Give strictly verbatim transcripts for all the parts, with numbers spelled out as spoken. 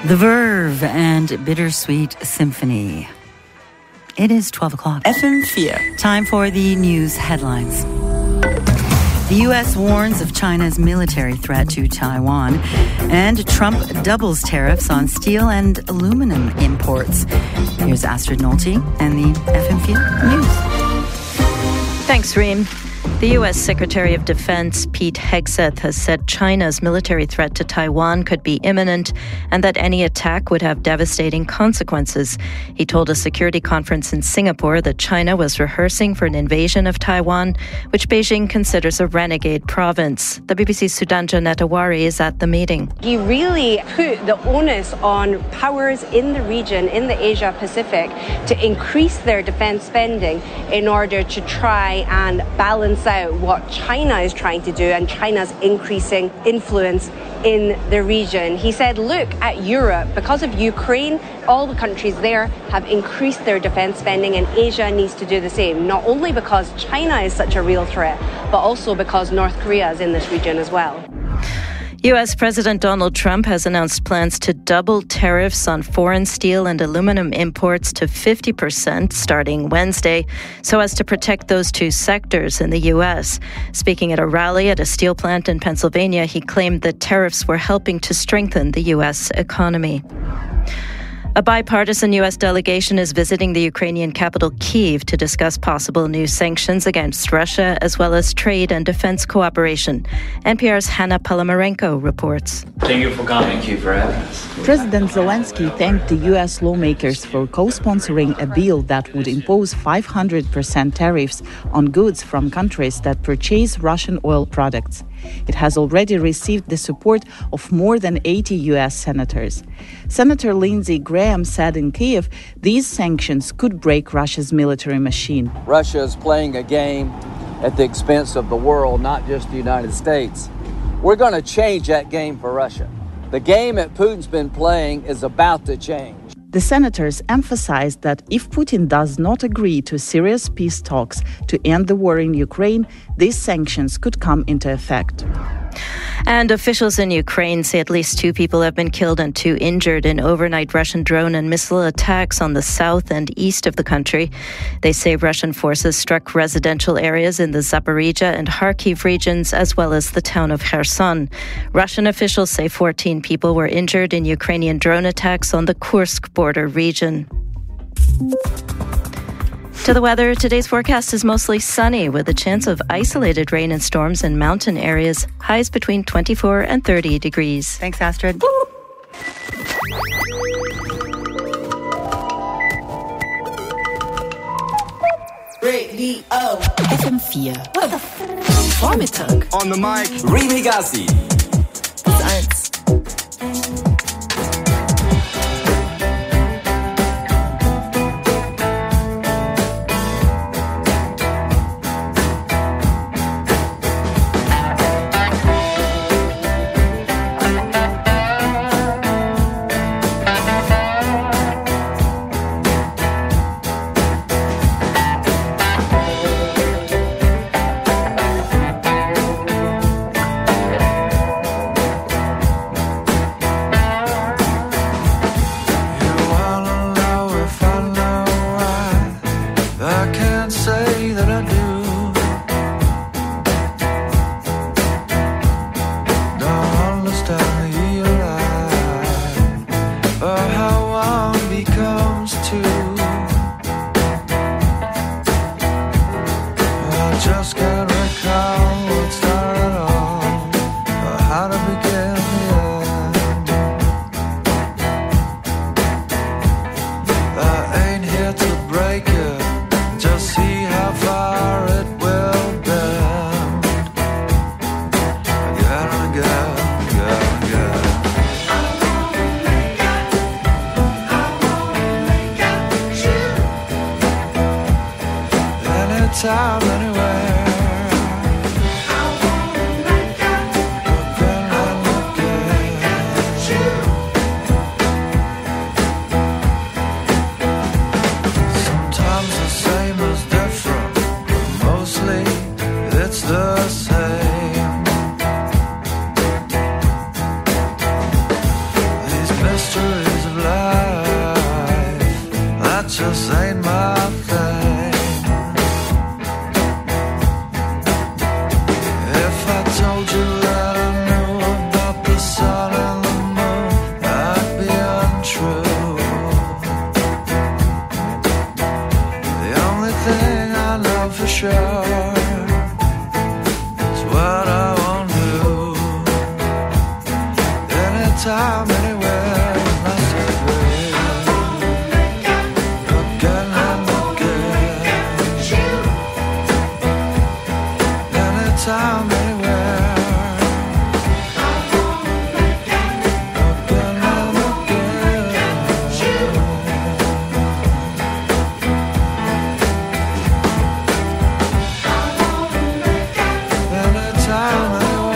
The Verve and Bittersweet Symphony. It is twelve o'clock. F M four. Time for the news headlines. The U S warns of China's military threat to Taiwan, and Trump doubles tariffs on steel and aluminum imports. Here's Astrid Nolte and the F M four News. Thanks, Reem. The U S Secretary of Defense, Pete Hegseth, has said China's military threat to Taiwan could be imminent and that any attack would have devastating consequences. He told a security conference in Singapore that China was rehearsing for an invasion of Taiwan, which Beijing considers a renegade province. The B B C's Sudhanja Netawari is at the meeting. He really put the onus on powers in the region, in the Asia Pacific, to increase their defense spending in order to try and balance out what China is trying to do and China's increasing influence in the region. He said, look at Europe. Because of Ukraine, all the countries there have increased their defense spending, and Asia needs to do the same, not only because China is such a real threat, but also because North Korea is in this region as well. U S President Donald Trump has announced plans to double tariffs on foreign steel and aluminum imports to fifty percent starting Wednesday, so as to protect those two sectors in the U S. Speaking at a rally at a steel plant in Pennsylvania, he claimed that tariffs were helping to strengthen the U S economy. A bipartisan U S delegation is visiting the Ukrainian capital Kyiv to discuss possible new sanctions against Russia, as well as trade and defense cooperation. N P R's Hanna Palamarenko reports. Thank you for coming. Thank you for having us. President Zelensky thanked the U S lawmakers for co-sponsoring a bill that would impose five hundred percent tariffs on goods from countries that purchase Russian oil products. It has already received the support of more than eighty U S senators. Senator Lindsey Graham said in Kyiv these sanctions could break Russia's military machine. Russia is playing a game at the expense of the world, not just the United States. We're going to change that game for Russia. The game that Putin's been playing is about to change. The senators emphasized that if Putin does not agree to serious peace talks to end the war in Ukraine, these sanctions could come into effect. And officials in Ukraine say at least two people have been killed and two injured in overnight Russian drone and missile attacks on the south and east of the country. They say Russian forces struck residential areas in the Zaporizhia and Kharkiv regions, as well as the town of Kherson. Russian officials say fourteen people were injured in Ukrainian drone attacks on the Kursk border region. To the weather, today's forecast is mostly sunny with a chance of isolated rain and storms in mountain areas. Highs between twenty-four and thirty degrees. Thanks, Astrid. Radio F M four. What the f- Vormittag. On the mic, Remy Gassi. Plus eins. Time anywhere. Sometimes the same is different, but mostly it's the same. These mysteries just ain't my thing. If I told you that I knew about the sun and the moon, I'd be untrue. The only thing I know for sure is what I won't do. Anytime, anywhere, you must agree. Again and again. Anytime, anywhere. Again and again. Anytime,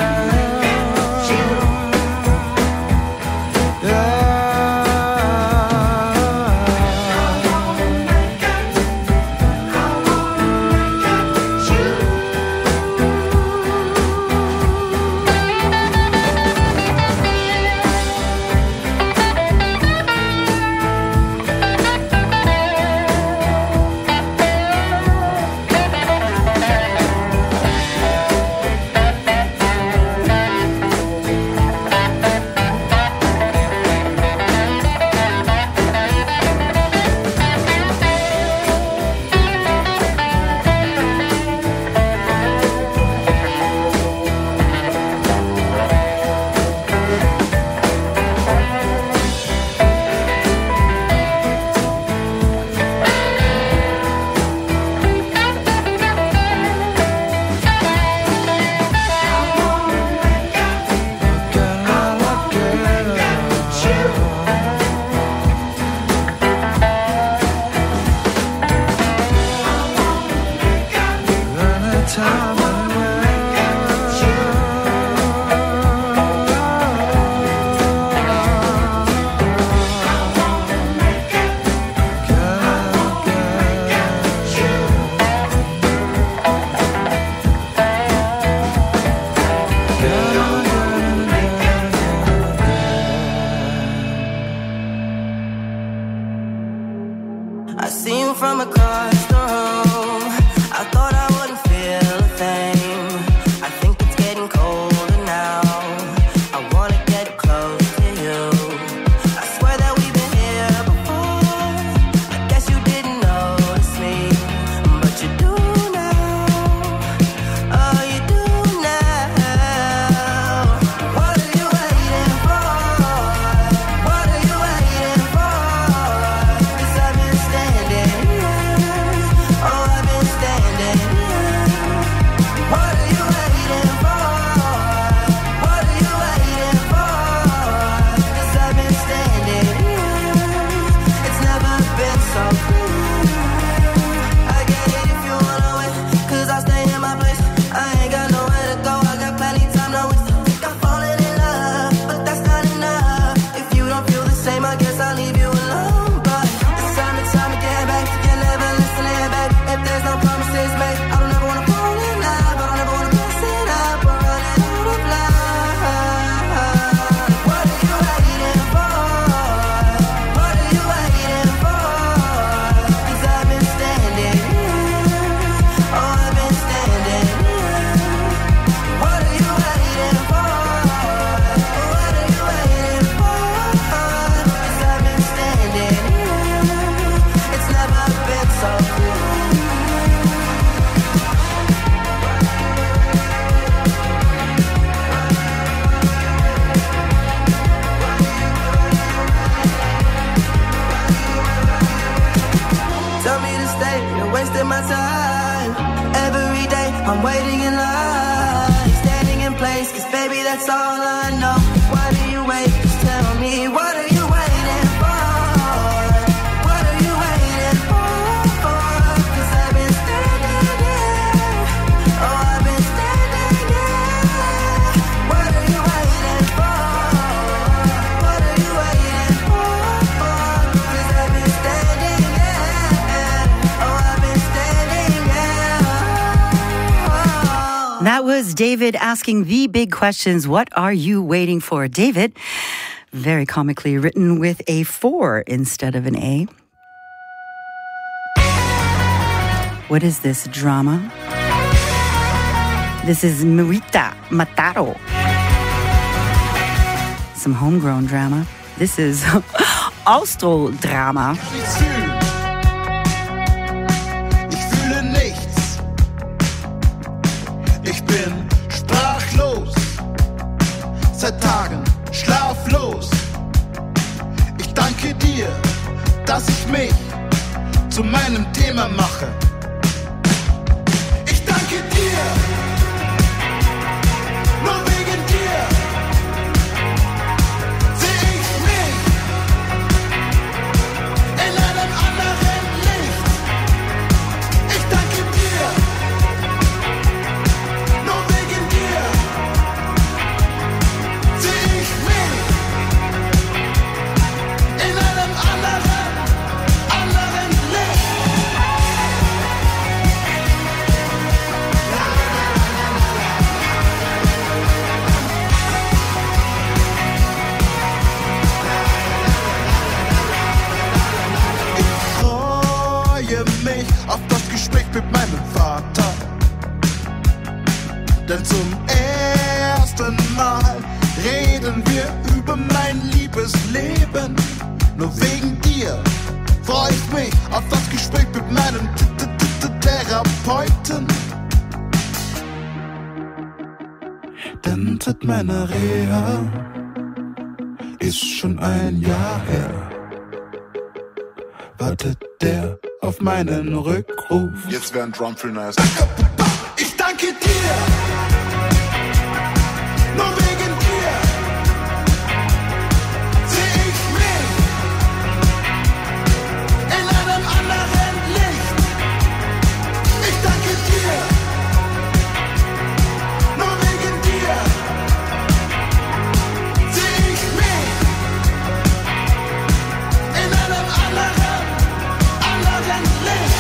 I see you from across the room. I thought I wouldn't feel a thing. I think it's getting colder now. I wanna get close to you. I swear that we've been here before. I guess you didn't notice me, but you do now. Oh, you do now. What are you waiting for? What are you waiting for? 'Cause I've been standing here. Oh, I've been standing here. What are you waiting for? What are you waiting for? 'Cause I've been standing here. It's never been so clear. I get it if you wanna wait, 'cause I'll stay in my place. I ain't got nowhere to go, I got plenty time, no waste. Think I'm falling in love, but that's not enough. If you don't feel the same, I guess I'll leave you alone. But it's time and time again, babe. You never listen in, babe. If there's no promises made, I don't ever wanna fall in love. I don't ever wanna mess it up or run out of love. What are you waiting for? What are you waiting for? 'Cause I've been standing here. Oh, I've been standing here. What are you waiting for? What are you waiting for? 'Cause I've been standing here. It's never been so clear. Tell me to stay, you're wasting my time. Every day I'm waiting in line, standing in place, 'cause baby that's all I know. Why do you wait? Just tell me, what are you waiting for? What are you waiting for? 'Cause I've been standing here. Oh, I've been standing here. What are you waiting for? What are you waiting for? 'Cause I've been standing here. Oh, I've been standing here. Oh. That was David asking the big questions. What are you waiting for? David, very comically written with a four instead of an A. What is this drama? This is Mewita Mataro. Some homegrown drama. This is Austro-Drama. Ich fühle nichts. Ich bin sprachlos. Seit Tagen schlaflos. Ich danke dir, dass ich mich zu meinem Thema mache. Ich danke dir. Nur wegen dir sehe ich mich in einem anderen Licht. Ich danke dir. Nur wegen dir sehe ich mich in einem anderen, anderen Licht. Ich freue mich auf das Gespräch mit meinem Vater. Denn zum ersten Mal reden wir über mein Liebesleben. Nur wegen dir freue ich mich auf das Gespräch mit meinem T- T- T- Therapeuten. Denn seit meiner Reha ist schon ein Jahr her, wartet der auf meinen Rückruf. Jetzt wäre ein Drum viel nice. Ich danke dir. Nur wegen dir sehe ich mich in einem anderen Licht. Ich danke dir. Nur wegen dir sehe ich mich in einem anderen, anderen Licht.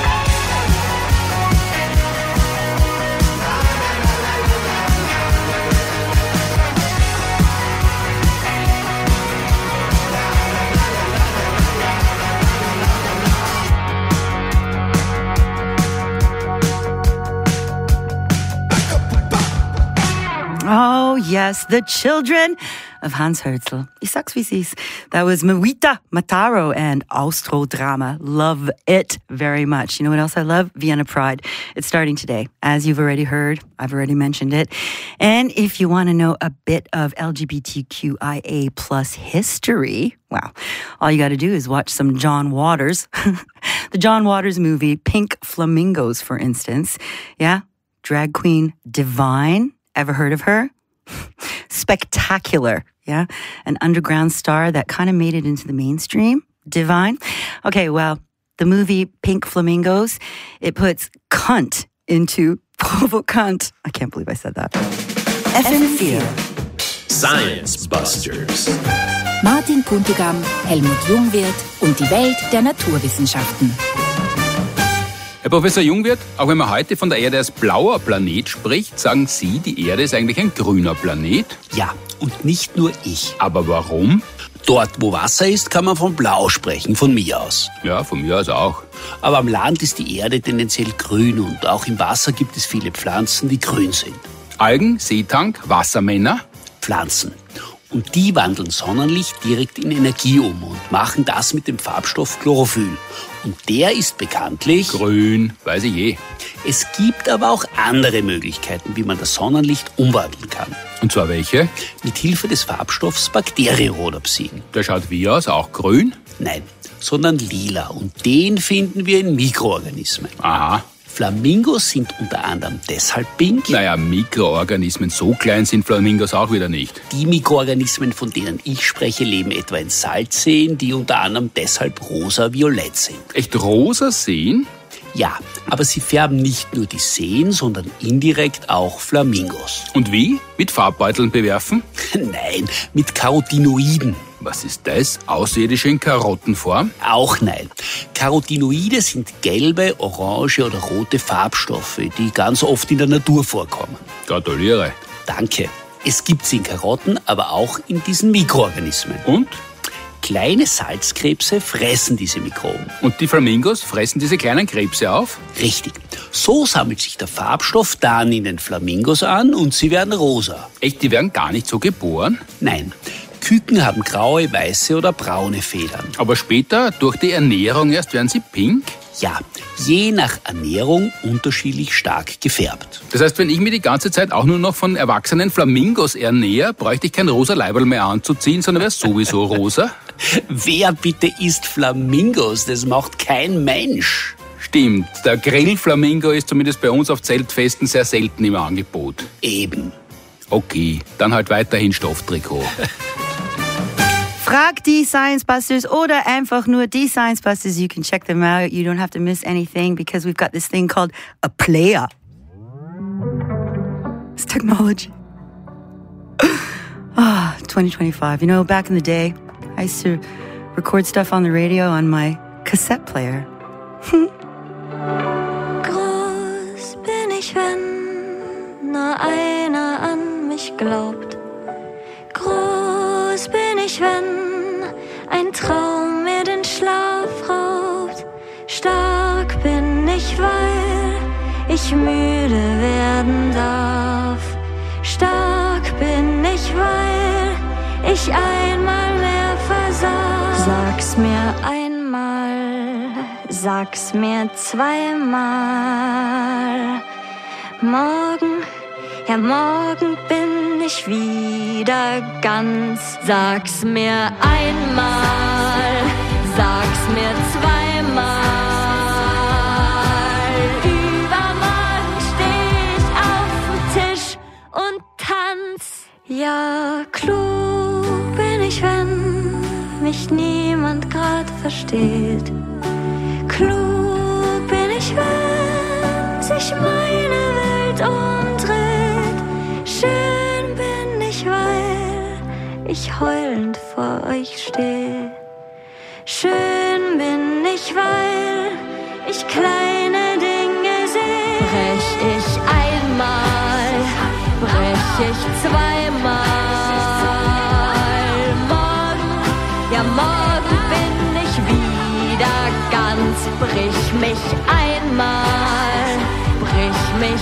Oh, yes, the children of Hans Herzl. Ich sag's wie sie's. That was Mewita Mataro and Austro-Drama. Love it very much. You know what else I love? Vienna Pride. It's starting today. As you've already heard, I've already mentioned it. And if you want to know a bit of L G B T Q I A plus history, wow, all you got to do is watch some John Waters. The John Waters movie, Pink Flamingos, for instance. Yeah, drag queen Divine. Ever heard of her? Spectacular, yeah? An underground star that kind of made it into the mainstream. Divine. Okay, well, the movie Pink Flamingos, it puts cunt into provokant. I can't believe I said that. F M vier. Science Busters. Martin Puntigam, Helmut Jungwirth und die Welt der Naturwissenschaften. Herr Professor Jungwirth, auch wenn man heute von der Erde als blauer Planet spricht, sagen Sie, die Erde ist eigentlich ein grüner Planet? Ja, und nicht nur ich. Aber warum? Dort, wo Wasser ist, kann man von Blau sprechen, von mir aus. Ja, von mir aus auch. Aber am Land ist die Erde tendenziell grün und auch im Wasser gibt es viele Pflanzen, die grün sind. Algen, Seetank, Wassermänner? Pflanzen. Und die wandeln Sonnenlicht direkt in Energie um und machen das mit dem Farbstoff Chlorophyll. Und der ist bekanntlich... Grün, weiß ich eh. Es gibt aber auch andere Möglichkeiten, wie man das Sonnenlicht umwandeln kann. Und zwar welche? Mit Hilfe des Farbstoffs Bakteriorhodopsin. Der schaut wie aus, auch grün? Nein, sondern lila. Und den finden wir in Mikroorganismen. Aha. Flamingos sind unter anderem deshalb pink. Naja, Mikroorganismen, so klein sind Flamingos auch wieder nicht. Die Mikroorganismen, von denen ich spreche, leben etwa in Salzseen, die unter anderem deshalb rosa-violett sind. Echt rosa Seen? Ja, aber sie färben nicht nur die Seen, sondern indirekt auch Flamingos. Und wie? Mit Farbbeuteln bewerfen? Nein, mit Carotinoiden. Was ist das? Außerirdische in Karottenform? Auch nein. Carotinoide sind gelbe, orange oder rote Farbstoffe, die ganz oft in der Natur vorkommen. Kleine Salzkrebse fressen diese Mikroben. Und die Flamingos fressen diese kleinen Krebse auf? Richtig. So sammelt sich der Farbstoff dann in den Flamingos an und sie werden rosa. Echt, die werden gar nicht so geboren? Nein. Küken haben graue, weiße oder braune Federn. Aber später, durch die Ernährung erst, werden sie pink? Ja, je nach Ernährung unterschiedlich stark gefärbt. Das heißt, wenn ich mir die ganze Zeit auch nur noch von erwachsenen Flamingos ernähre, bräuchte ich kein rosa Leiberl mehr anzuziehen, sondern wäre sowieso rosa? Wer bitte isst Flamingos? Das macht kein Mensch. Stimmt, der Grillflamingo ist zumindest bei uns auf Zeltfesten sehr selten im Angebot. Eben. Okay, dann halt weiterhin Stofftrikot. Frag die Science Busters oder einfach nur die Science Busters. You can check them out. You don't have to miss anything because we've got this thing called a player. It's technology. Ah, oh, twenty twenty-five. You know, back in the day, I used to record stuff on the radio on my cassette player. Groß bin ich, wenn nur einer an mich glaubt. Groß bin ich, wenn ein Traum mir den Schlaf raubt. Stark bin ich, weil ich müde werden darf. Stark bin ich, weil ich einmal mehr versag. Sag's mir einmal, sag's mir zweimal. Morgen, ja morgen bin ich wieder ganz. Sag's mir einmal, sag's mir zweimal. Übermorgen steh ich auf dem Tisch und tanz. Ja, klug bin ich, wenn mich niemand grad versteht. Klug bin ich, wenn sich meine Welt umdreht. Schön bin ich, weil ich heulend vor euch steh. Schön bin ich, weil ich kleine Dinge seh. Brech ich einmal, brech ich zweimal. Morgen, ja morgen bin ich wieder ganz. Brich mich einmal, brich mich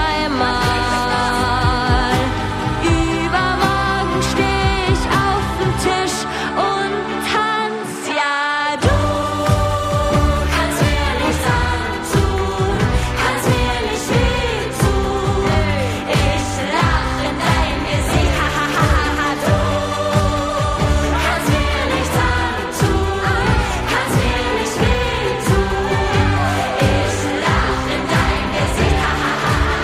zweimal. Übermorgen steh ich auf dem Tisch und tanz. Ja, du kannst mir nichts antun, kannst mir nicht wehtun. Ich lach in dein Gesicht, ha ha ha ha. Du kannst mir nichts antun, kannst mir nicht wehtun. Ich lach in dein Gesicht, ha ha ha ha.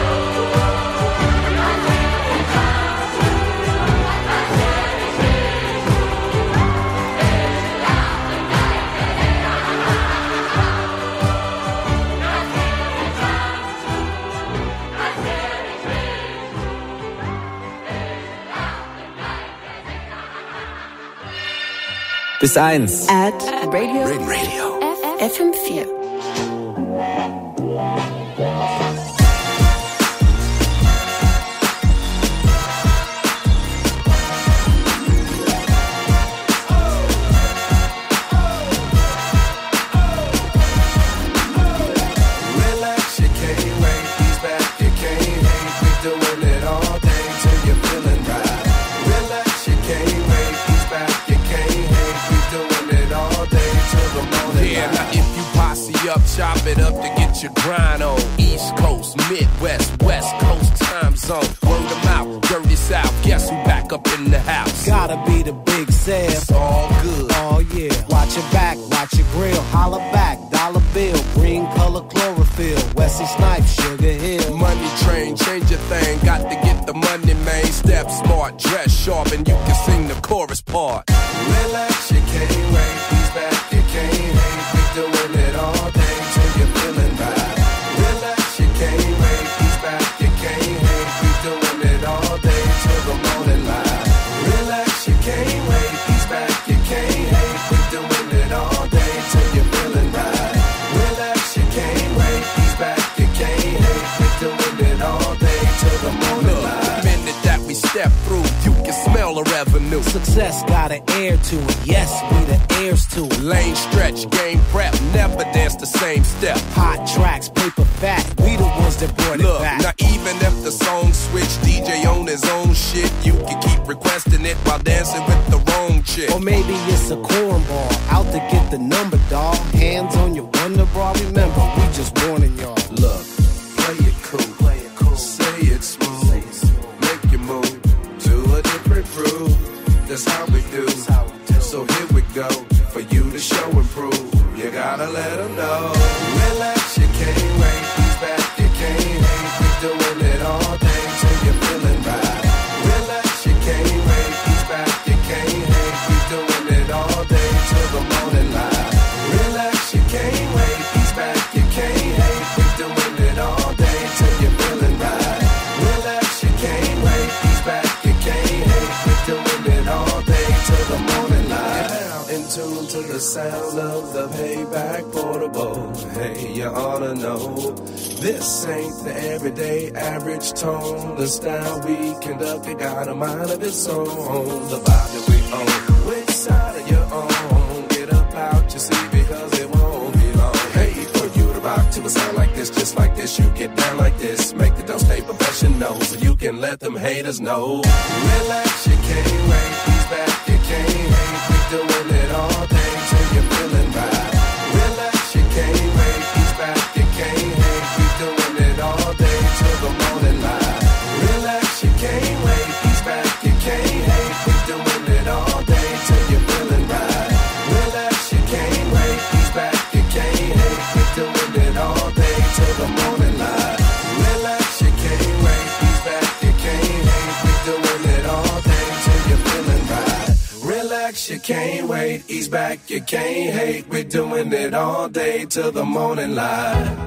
Bis eins. At Radio, Radio. F M vier. Relax, you can't wait. He's back, you can't hate. We're doing it all day till you're feeling right. Relax, you can't wait. He's back, you can't hate. We're doing it all day till the morning. Yeah, now if you posse up, chop it up to get your grind on. East Coast, Midwest, West Coast time zone. Word of mouth, dirty South. Guess who back up in the house? Gotta be the big Sam. It's all good. Oh yeah. Watch your back, watch your grill. Holla back, dollar bill. Green color chlorophyll. Wesley Snipes, Sugar Hill. Money train, change your thing. Got to get the money, man. Step smart, dress sharp, and you can sing the chorus part. Relax, you can't wait. He's back, you can't hate. We're doing it all day till you're feeling right. Relax, you can't wait. He's back, you can't hate. We're doing it all day till the morning light. Relax, you can't wait. He's back, you can't hate. We're doing it all day till you're feeling right. Relax, you can't wait. He's back, you can't hate. We're doing it all day till the morning Look, light. the minute that we step through, you can smell the revenue. Success got an air to it, yes, we the heirs to it. Lane stretch, game prep, never dance the same step. Hot tracks, paper fat, we the ones that brought Look, it back. now even if the song switch, D J on his own shit, you can keep requesting it while dancing with the wrong chick. Or maybe it's a cornball, out to get the number, dawg. Hands on your wonder bra, remember, we just warning y'all. Look, play it cool, play it cool. Say it smooth, make you move to a different groove. That's how we do. So here we go, for you to show and prove. You gotta let them know. Relax, you can't wait. He's back, you can't hate. We doing it all day till you're feeling right. Relax, you can't wait. He's back, you can't hate. We doing it all day till the morning light. Relax, you can't wait. He's back, you can't hate. We doing it all day till you're feeling right. Relax, you can't wait. He's back, you can't hate. We doing it all day till the morning light. In tune to the sound of the Payback Portable. Hey, you ought to know this ain't the everyday average tone. The style we conduct, it got a mind of its own. The vibe that we own, which side of your own? Get up out your seat because it won't be long. Hey, for you to rock to a sound like this, just like this, you get down like this. Make the don't stay professional so you can let them haters know. Relax, you can't wait. He's back, you can't hate. We doing it all day till you're feeling right. Relax, you can't wait. He's back, you can't hate. We doing it all day till the morning light. Relax, you can't wait. He's back, you can't hate. We doing it all day till you're feeling right. Relax, you can't wait. He's back, you can't hate. We doing it all day till the morning light. Relax, you can't wait. He's back, you can't hate. We doing it all day till you're feeling right. Relax, you can't wait. He's back, you can't hate. We're doing it all day till the morning light.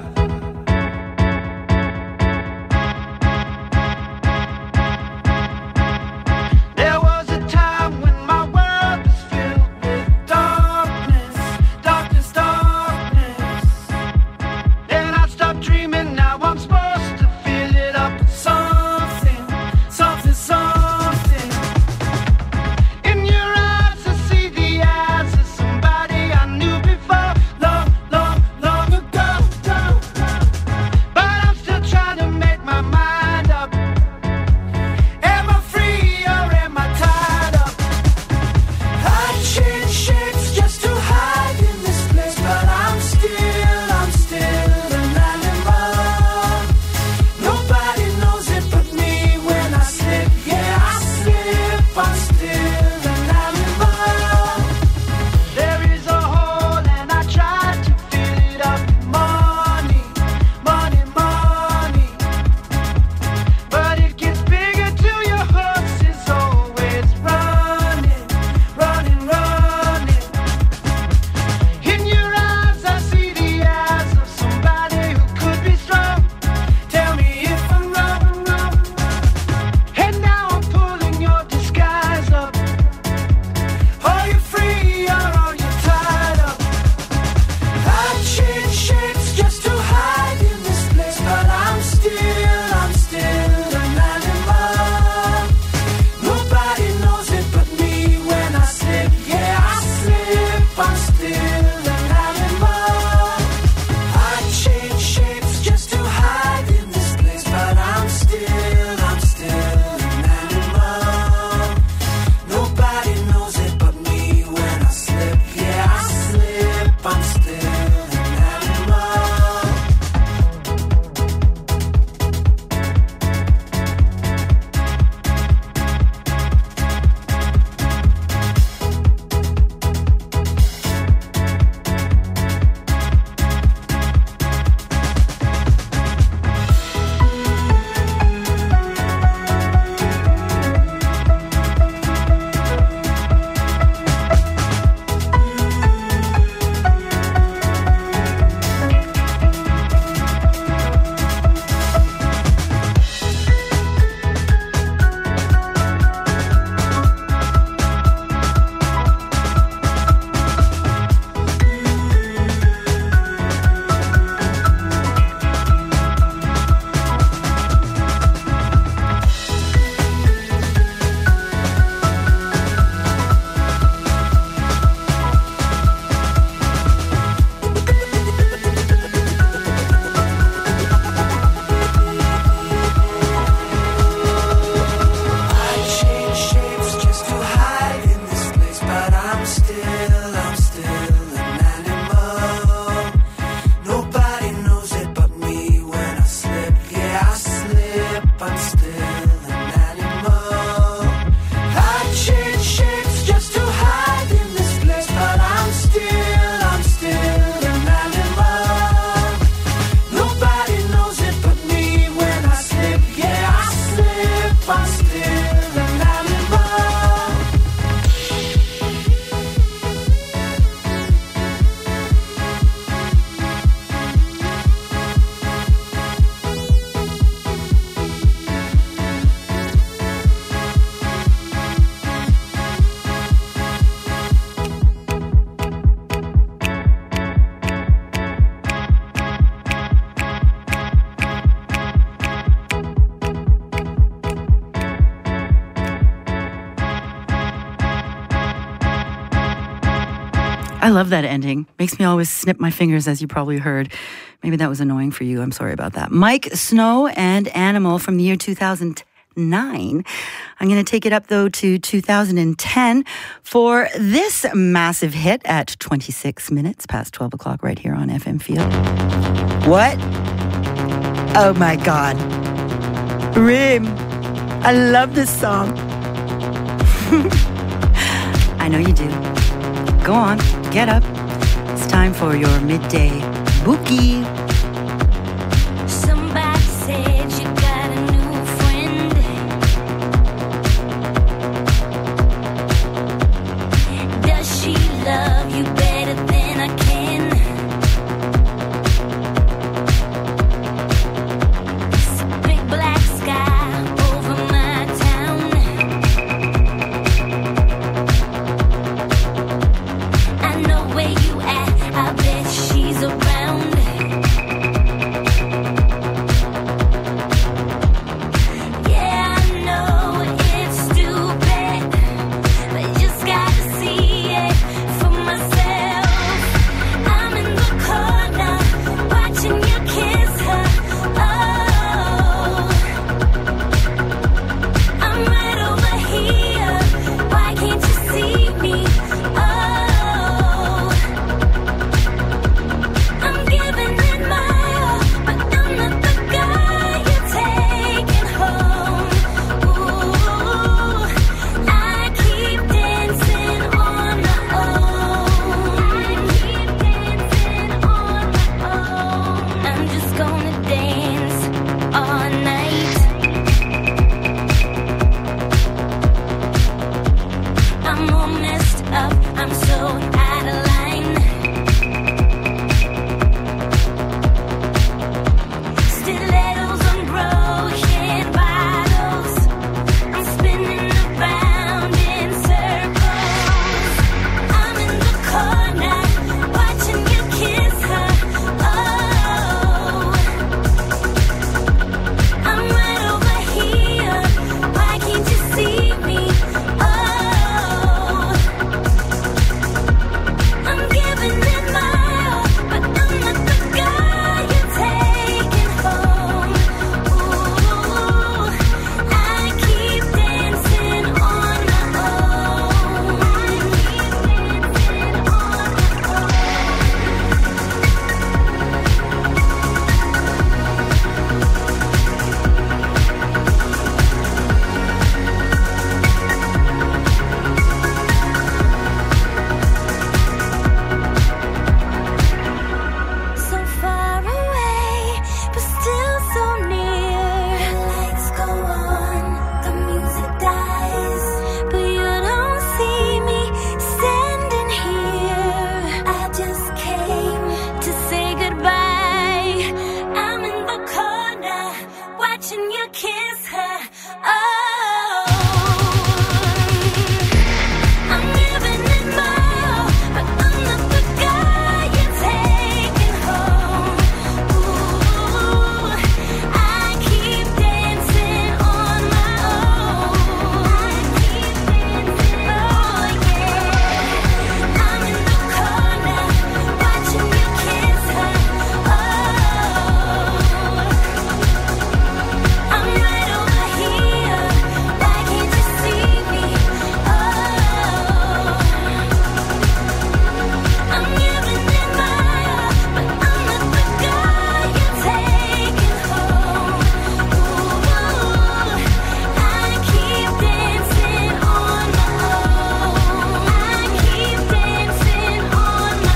love that ending. Makes me always snip my fingers, as you probably heard. Maybe that was annoying for you. I'm sorry about that. Mike Snow and Animal from the year two thousand nine. I'm going to take it up, though, to two thousand ten for this massive hit at twenty-six minutes past twelve o'clock right here on F M Field. What? Oh, my God. Rim. I love this song. I know you do. Go on, get up. It's time for your midday bookie. Somebody said you got a new friend. Does she love you better than I can? It's a big black sky over my town. I know where you at, I bet she's around. Yeah, I know it's stupid, but just gotta see it for myself. I'm in the corner, watching you kiss her. Oh, I'm right over here. Why can't you see me? Oh, I'm giving it my all, but I'm not the guy you're taking home. Ooh, I keep dancing on my own. I'm just gonna dance all night. I'm all messed up, I'm so out of line. Stilettos and broken bottles. I'm spinning around in circles. I'm in the corner, watching you kiss her. Oh, I'm right over here. Why can't you see me? Oh, I'm giving it my all, but I'm not the guy you're taking home. Ooh, I keep dancing on my own. So far away, but still so near. Lights go on, the music dies, but you don't see me standing here. I just came to say goodbye. I'm in the corner, watching you kiss her. Oh, I'm giving it my all, but I'm not the guy you're taking home. Ooh, I keep dancing on my own. Oh yeah, I'm in the corner, watching you kiss her. Oh, I'm right over here. Why can't you see me? Oh, I'm giving it my all, but I'm not the guy you're taking home. Ooh, I keep dancing on my own. I keep dancing on my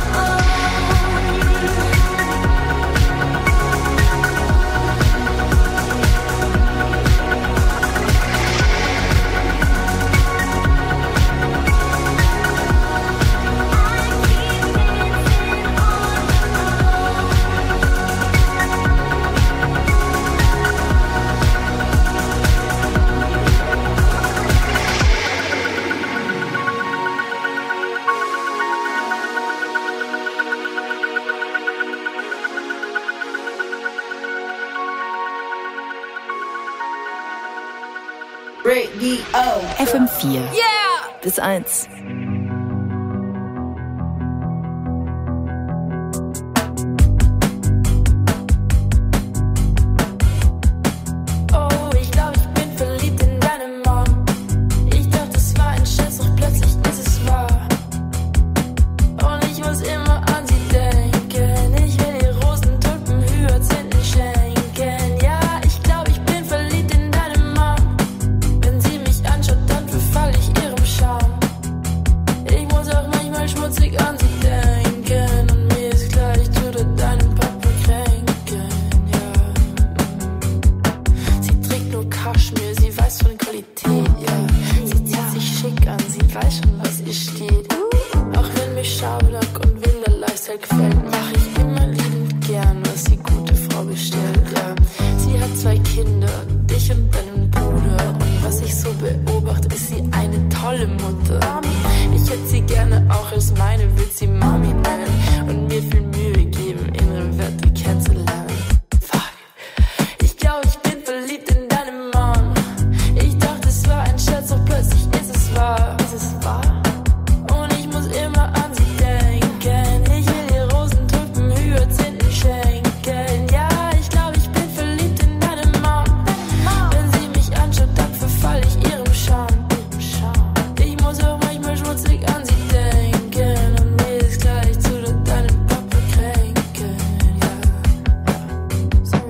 Radio. F M vier. Yeah! Bis eins. gefällt, mach ich immer liebend gern, was die gute Frau bestellt, ja. Sie hat zwei Kinder, dich und deinen Bruder. Und was ich so beobachte, ist sie eine tolle Mutter. Ich hätte sie gerne auch als meine, würd sie Mami nennen und mir viel Mühe geben, ihre Werte kennenzulernen. Fuck. Ich glaube, ich bin verliebt in deine Mom. Ich dachte, es war ein Scherz, doch plötzlich ist es wahr. Ist es wahr? Und ich muss immer an sie denken. Ich will ihr Rosentulpen Hyazinthen schenken. Ja, ich glaube, ich bin verliebt in deine Mom. Wenn sie mich anschaut, dann verfall ich ihrem Charme. Ich muss auch manchmal schmutzig an sie denken. Und mir ist klar, ich zu deinen Papa kränken. Ja, ja, sorry.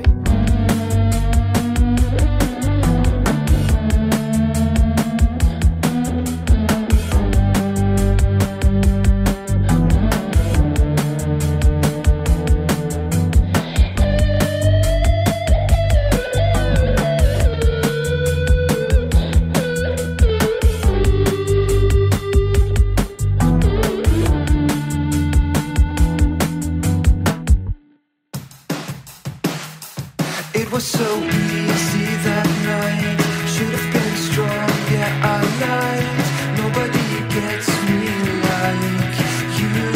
It was so easy that night. Should have been strong, yeah, I lied. Nobody gets me like you.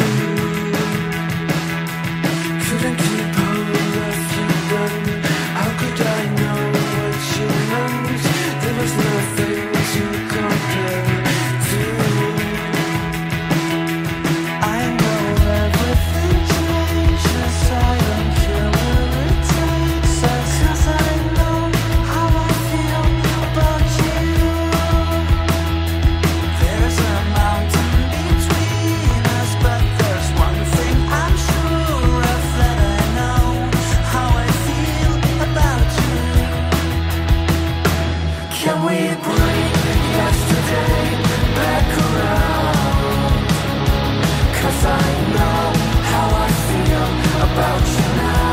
Couldn't keep hold of you then. How could I know what you meant? There was nothing to compare to. I know everything changes. I don't care where it takes us. 'Cause I know how I feel about you. There's a mountain between us, but there's one thing I'm sure of, that I know how I feel about you. Can we bring yesterday back around? 'Cause I know how I feel about you now.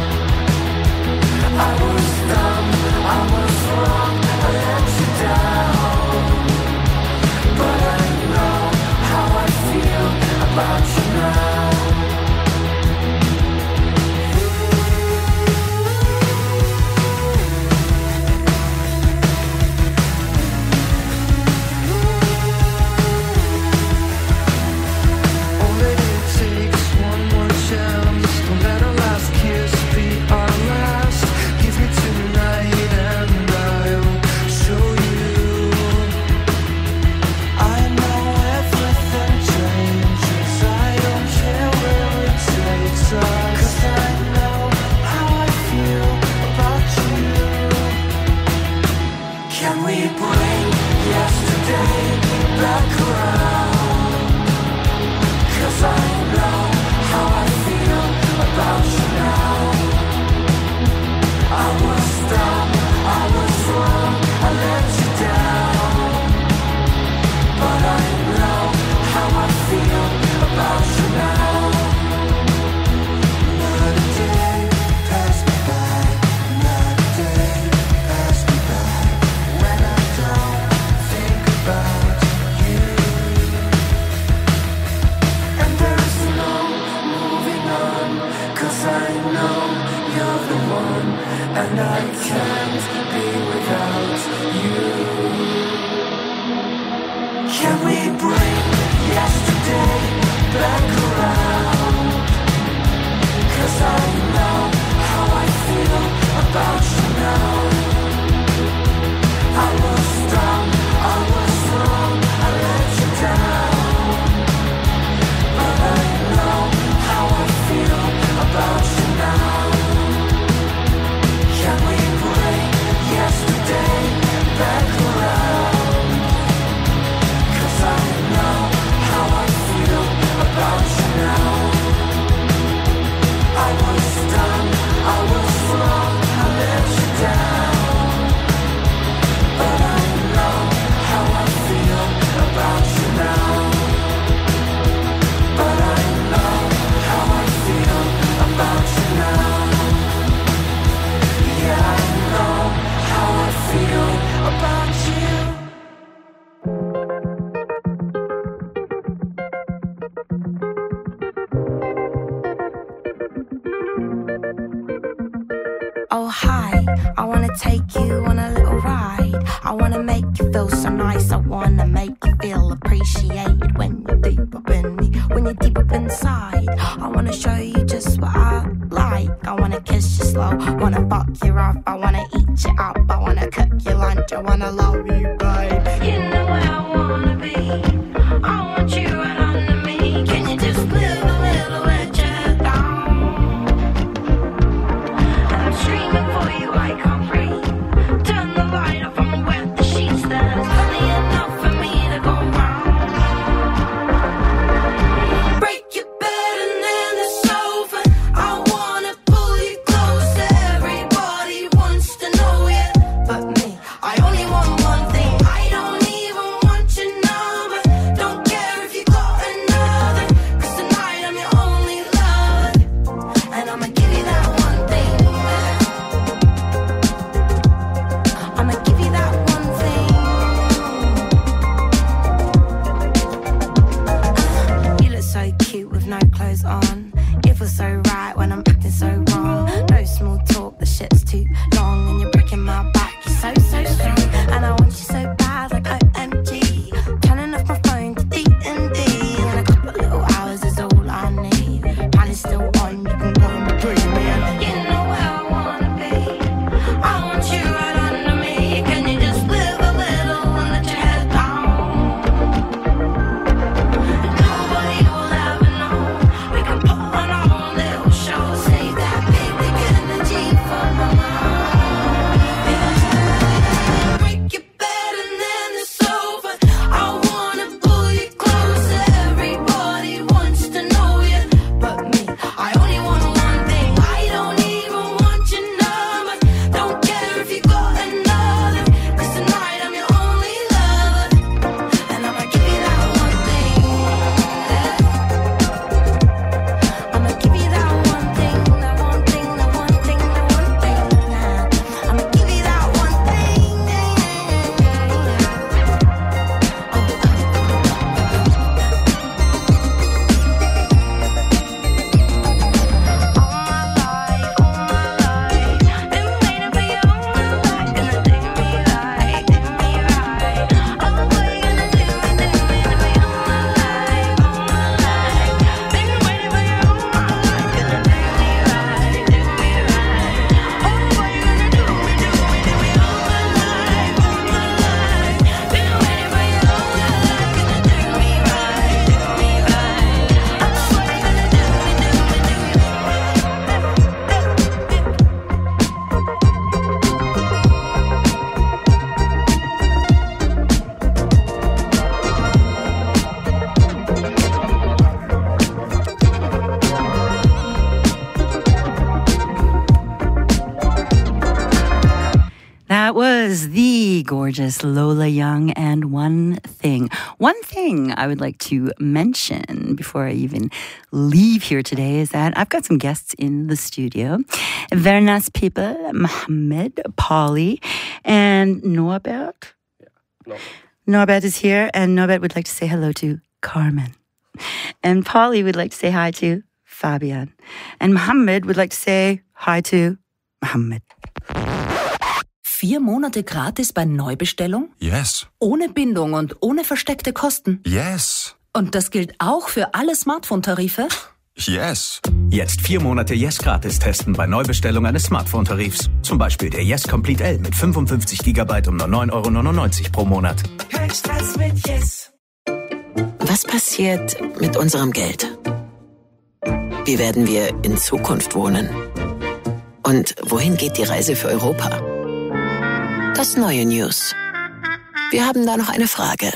I was dumb, I was wrong, I let you down. But I know how I feel about you now. Only it takes one more chance. Don't let our last kiss be our last. Give me tonight and I'll show you. I know everything changes. I don't care where it takes us. 'Cause I know how I feel about you. Can we bring yesterday back around? 'Cause I know how I feel about you now. I was dumb, I was wrong, I let you down. But I know how I feel about you now. Not a day passed me by, not a day passed me by, when I don't think about you. And there's no moving on, 'cause I know you're the one, and I can't be without you. Can we bring yesterday back around? 'Cause I know how I feel about you now. I was dumb, I was wrong, I let you down. But I know how I feel about you now. Can we bring Oh hi, I wanna take you on a little ride. I wanna make you feel so nice. I wanna make you feel appreciated when you're deep up in me, when you're deep up inside. I wanna show you just what I like. I wanna kiss you slow, wanna fuck you rough. I wanna eat you up, I wanna cook your lunch. I wanna love you, babe. You know where I wanna be. I want you right under me. Can you just live a little with your head down? I'm screaming for you, I can't breathe. Turn the light off, I'm wet the sheets. There's plenty enough for me to go round. Break your bed and then the sofa. I wanna pull you close. Everybody wants to know you, but me, I only want one thing. I don't even want your number. Don't care if you got another, 'cause tonight I'm your only lover, and I'ma give you that one thing. I'ma give you that one thing. Uh, you look so cute with no clothes on. You feel so right when I'm acting so wrong. No small talk, the shit's too long, and you're breaking my back. You're so, so strong, and I want you so bad, like O M G. Turning off my phone to D and D, and a couple little hours is all I need. Plan is still on, you can go and dream me. You know where I wanna be. I want you right under me. Can you just live a little and let your head down? Nobody will ever know. We can put on our own little show. Save that big, big energy for my break your bed and then the sofa. I wanna pull you close. Everybody wants to know you, but me, I only want one thing. I don't even want your number. Don't care if you got another, 'cause tonight I'm your only lover, and I'ma give you that one thing. I'ma give you that one thing, that one thing, that one thing, that one thing. I'ma give you that one thing. That was the gorgeous Lola Young and One Thing. One thing I would like to mention before I even leave here today is that I've got some guests in the studio. Vernas people, Mohammed, Polly, and Norbert. No. Norbert is here, and Norbert would like to say hello to Carmen. And Polly would like to say hi to Fabian. And Mohammed would like to say hi to Mohammed. Vier Monate gratis bei Neubestellung? Yes. Ohne Bindung und ohne versteckte Kosten? Yes. Und das gilt auch für alle Smartphone-Tarife? Yes. Jetzt vier Monate Yes gratis testen bei Neubestellung eines Smartphone-Tarifs. Zum Beispiel der Yes Complete L mit fünfundfünfzig Gigabyte um nur neun Euro neunundneunzig pro Monat. Kein Stress mit Yes. Was passiert mit unserem Geld? Wie werden wir in Zukunft wohnen? Und wohin geht die Reise für Europa? Das neue News. Wir haben da noch eine Frage.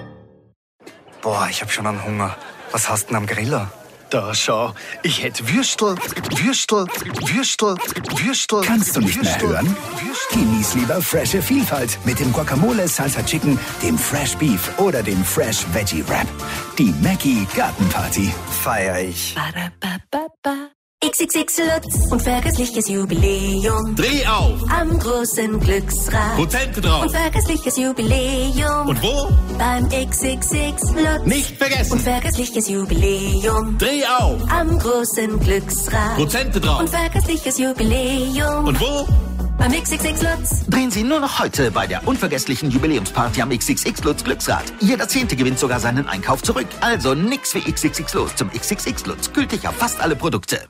Boah, ich hab schon einen Hunger. Was hast denn am Griller? Da schau, ich hätte Würstel, Würstel, Würstel, Würstel. Kannst du nicht mehr hören? Genieß lieber frische Vielfalt mit dem Guacamole Salsa Chicken, dem Fresh Beef oder dem Fresh Veggie Wrap. Die Mackie Gartenparty. Feier ich. Ba-da-ba-ba-ba. X X X Lutz, unvergessliches Jubiläum. Dreh auf! Am großen Glücksrad. Prozente drauf! Unvergessliches Jubiläum. Und wo? Beim X X X Lutz. Nicht vergessen! Unvergessliches Jubiläum. Dreh auf! Am großen Glücksrad. Prozente drauf! Unvergessliches Jubiläum. Und wo? Beim X X X Lutz. Drehen Sie nur noch heute bei der unvergesslichen Jubiläumsparty am X X X Lutz Glücksrad. Jeder Zehnte gewinnt sogar seinen Einkauf zurück. Also nix wie X X X los zum X X X Lutz. Gültig auf fast alle Produkte.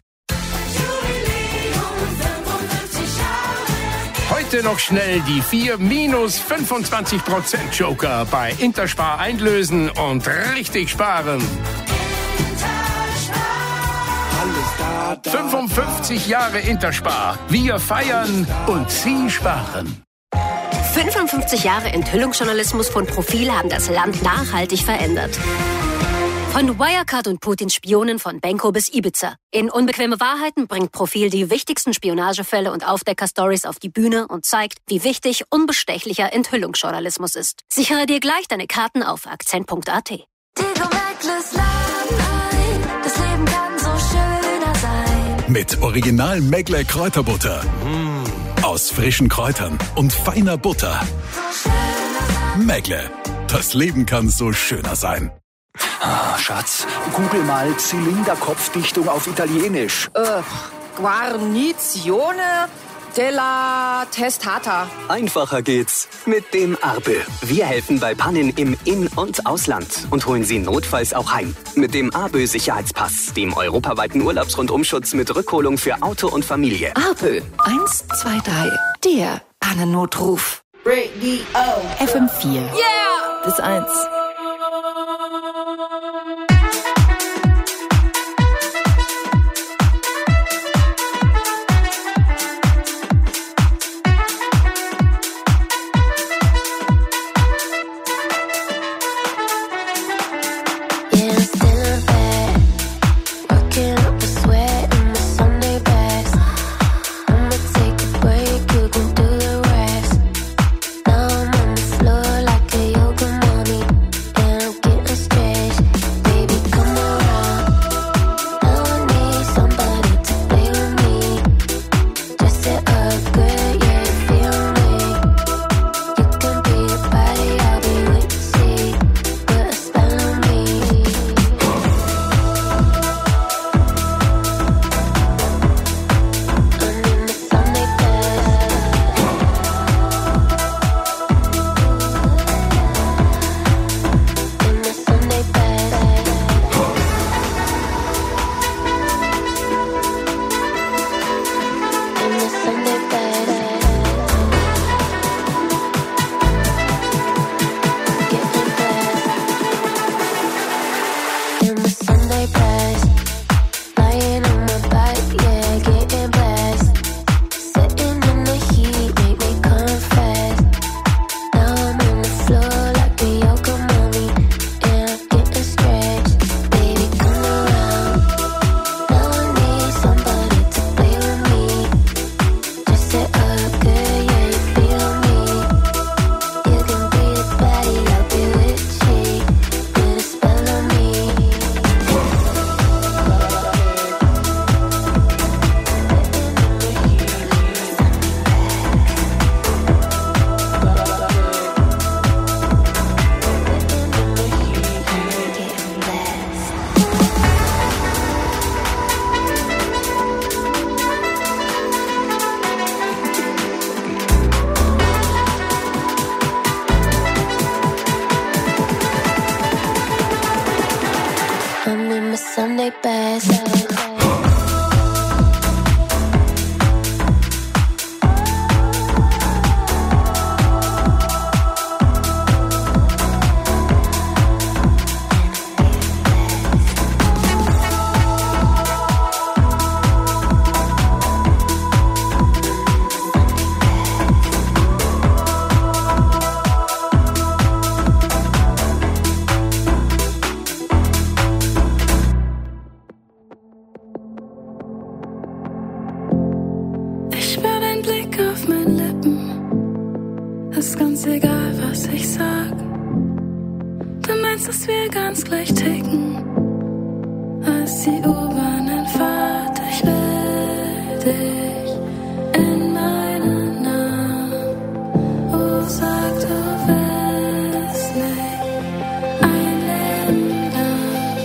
Heute noch schnell die vier minus fünfundzwanzig Prozent Joker bei Interspar einlösen und richtig sparen. fünfundfünfzig Jahre Interspar. Wir feiern und Sie sparen. fünfundfünfzig Jahre Enthüllungsjournalismus von Profil haben das Land nachhaltig verändert. Von Wirecard und Putins Spionen von Benko bis Ibiza. In Unbequeme Wahrheiten bringt Profil die wichtigsten Spionagefälle und Aufdecker-Stories auf die Bühne und zeigt, wie wichtig unbestechlicher Enthüllungsjournalismus ist. Sichere dir gleich deine Karten auf akzent punkt a t. Mit Original Megle Kräuterbutter. Mm. Aus frischen Kräutern und feiner Butter. Megle. Das Leben kann so schöner sein. Ah, Schatz, google mal Zylinderkopfdichtung auf Italienisch. Äh, Guarnizione della Testata. Einfacher geht's mit dem Arbe. Wir helfen bei Pannen im In- und Ausland und holen Sie notfalls auch heim. Mit dem Arbe Sicherheitspass, dem europaweiten Urlaubsrundumschutz mit Rückholung für Auto und Familie. Arbe, eins, zwei, drei, der Pannennotruf. Radio. F M vier. Yeah! Bis eins. Sunday best. Ich spür deinen Blick auf meinen Lippen. Ist ganz egal, was ich sag. Du meinst, dass wir ganz gleich ticken. Als die U-Bahn entfahrt, ich will dich in meine Nacht. Oh, sag, du willst nicht ein Leben lang.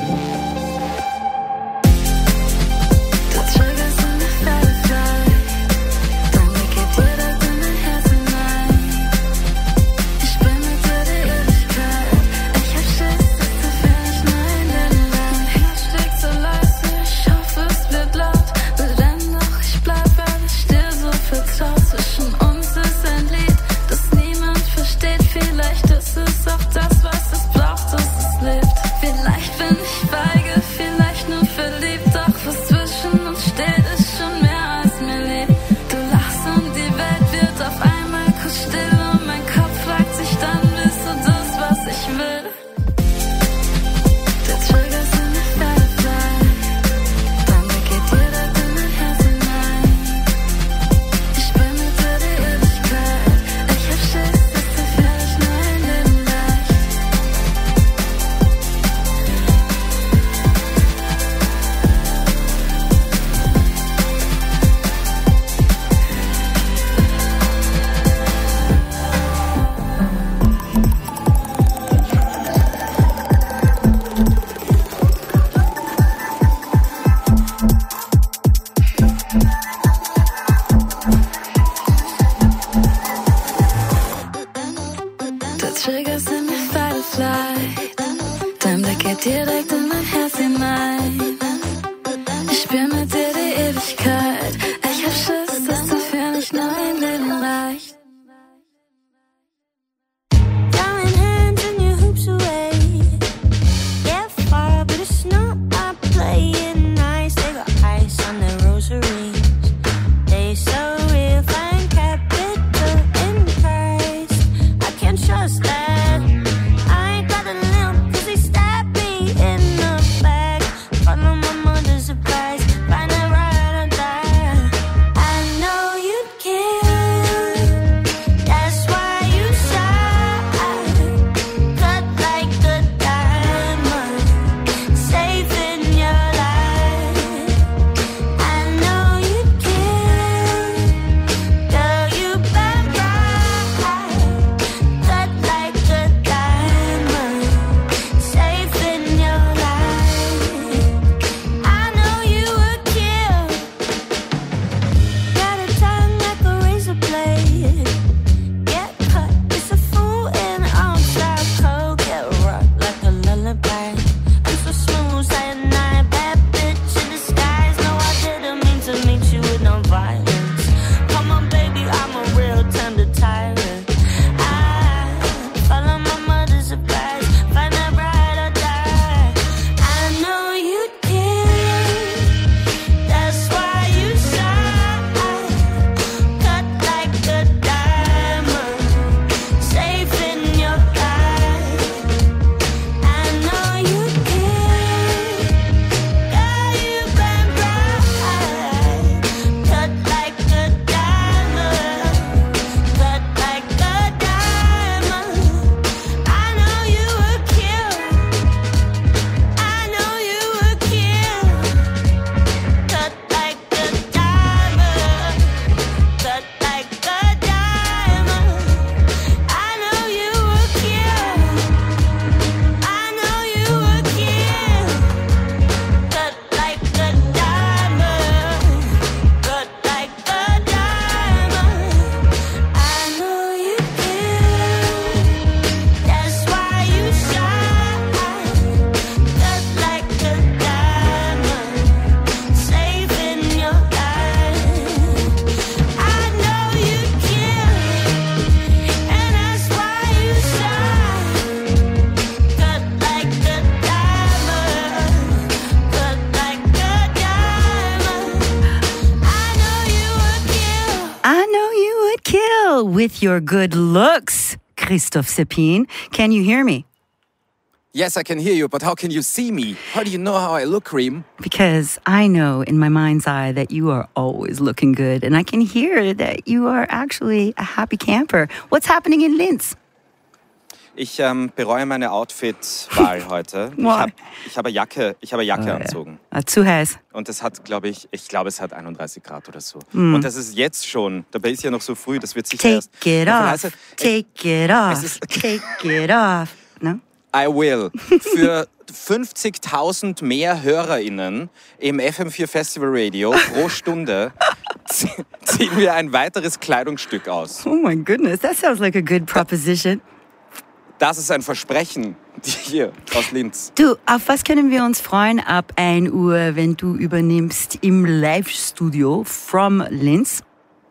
Du triggerst in der Fellfly, dein Blick geht direkt in mein Herz hinein. Ich bin mit dir die Ewigkeit, ich hab Schiss, dass du für mich nur ein Leben lang. Herz schlägt so leise, ich hoffe es wird laut, will dennoch ich bleib, weil ich dir so vertraut. Zwischen uns ist ein Lied, das niemand versteht, vielleicht ist es auch das, was es braucht, dass es lebt. Vielleicht bin ich feige, vielleicht nur verliebt, doch was zwischen uns steht, ist schon mehr als mir lieb. Du lachst und die Welt wird auf einmal kurz still und mein Kopf fragt sich dann, bist du das, was ich will? Der Trigger ist in der Fellfly, dein Blick geht direkt in mein Herz hinein. Ich bin mit dir die Ewigkeit, ich hab Schiss, dass du für mich nur ein Leben leicht. Der Trigger ist in der Firefly, dein Blick geht direkt in mein Herz hinein. Ich bin mit dir die Ewigkeit, ich hab Schiss, dass du für mich nur ein Leben reicht. Throwing hands in your hoops away. Yeah, far, but it's not my playing nice. They got ice on their rosaries. They so real, find capital in Christ. I can't trust that. I ain't got a limp, cause they stabbed me in the back. Follow my mother's advice, find a ride or die. I know you'd kill, that's why you shine. Cut like a diamond, saving your life. I know you'd kill, girl, you been right. Cut like a diamond, saving your life. I know you would kill. Got a tongue like a razor blade. Get cut, it's a fool in all-style coat. Get rocked like a lullaby. I'm so smooth, cyanide, bad bitch in disguise. No, I didn't mean to meet you with no violence. Come on, baby, I'm a real tender tyrant. I follow my mother's advice, find that ride or die. I know you'd kill, that's why you shine. Cut like a diamond, saving your life. I know you'd kill, girl, you been right. Cut like a diamond, cut like a diamond. I know you would kill, I know you would kill. Cut like a diamond, cut like a diamond. I know you would kill, I know you would kill. Cut like a diamond, cut like a diamond. I know you kill, that's why you shine. Cut like a diamond, saving your life. I know you kill, and that's why you shine. Cut like a diamond, cut like a diamond. I know you would kill. I know you would kill with your good looks, Christoph Seppin. Can you hear me? Yes, I can hear you, but how can you see me? How do you know how I look, Reem? Because I know in my mind's eye that you are always looking good, and I can hear that you are actually a happy camper. What's happening in Linz? Ich ähm, bereue meine Outfit-Wahl heute. Ich Why? habe ich hab eine Jacke, ich hab eine Jacke Oh, ja. angezogen. Uh, zu heiß. Und das hat, glaube ich, ich glaube, es hat einunddreißig Grad oder so. Mm. Und das ist jetzt schon, dabei ist ja noch so früh, das wird sicher Take erst... it noch off. heißer. Take it off. Es ist- Take it off. No? I will. Für fünfzigtausend mehr HörerInnen im F M vier Festival Radio pro Stunde zie- ziehen wir ein weiteres Kleidungsstück aus. Oh my goodness, that sounds like a good proposition. Das ist ein Versprechen hier aus Linz. Du, auf was können wir uns freuen ab ein Uhr, wenn du übernimmst im Live-Studio from Linz?